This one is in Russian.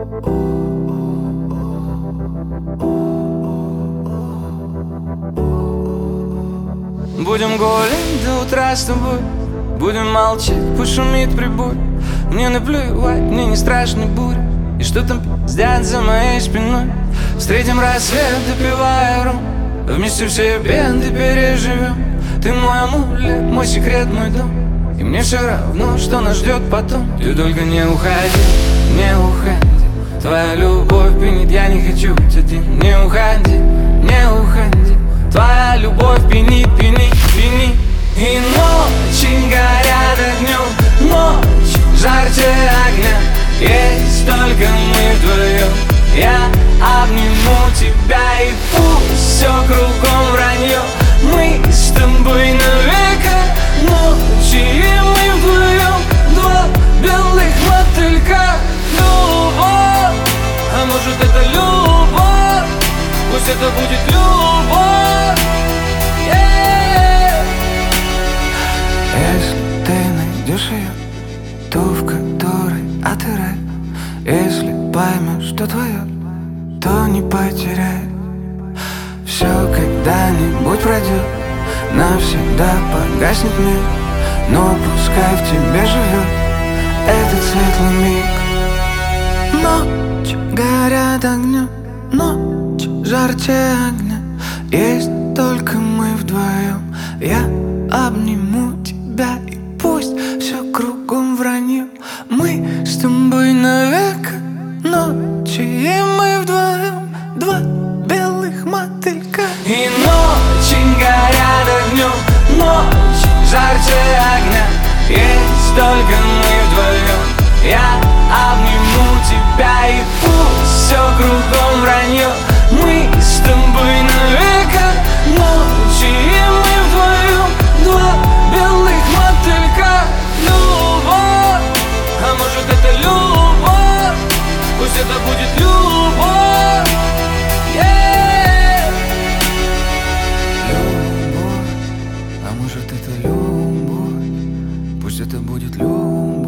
Будем гулять до утра с тобой, будем молчать, пусть шумит прибой. Мне наплевать, мне не страшны бури, и что там пиздят за моей спиной. Встретим рассвет, допивая ром, вместе все беды переживем. Ты мой амулет, мой секрет, мой дом, и мне все равно, что нас ждет потом. Ты только не уходи, не уходи, твоя любовь пьянит, я не хочу быть один. Не уходи, не уходи, твоя любовь пьянит, пьянит, пьянит. И ночи горят огнем, ночь жарче огня. Есть только мы вдвоем, я обниму тебя, и пусть все кругом вранье. Мы с тобой навека, ночи и мы вдвоем, два белых мотылька. Любовь, а может это любовь, пусть это будет любовь. Если ты найдешь ее, ту, в которой отыграй. Если поймешь, что твое, то не потеряй. Все когда-нибудь пройдет, навсегда погаснет мир, но пускай в тебе живет этот светлый миг. Ночь горят огнем, ночь жарче огня. Есть только мы вдвоем, я обниму тебя, и пусть все кругом вранье. Мы с тобой навека, ночи и мы вдвоем, два белых мотылька. И ночи горят огнем, ночь жарче огня. Есть только мы вдвоем, я обниму тебя, и пусть все кругом вранье. Мы с тобой навека, ночи и мы вдвоем, два белых мотылька. Любовь, а может это любовь, пусть это будет любовь. Любовь, а может это любовь, пусть это будет любовь.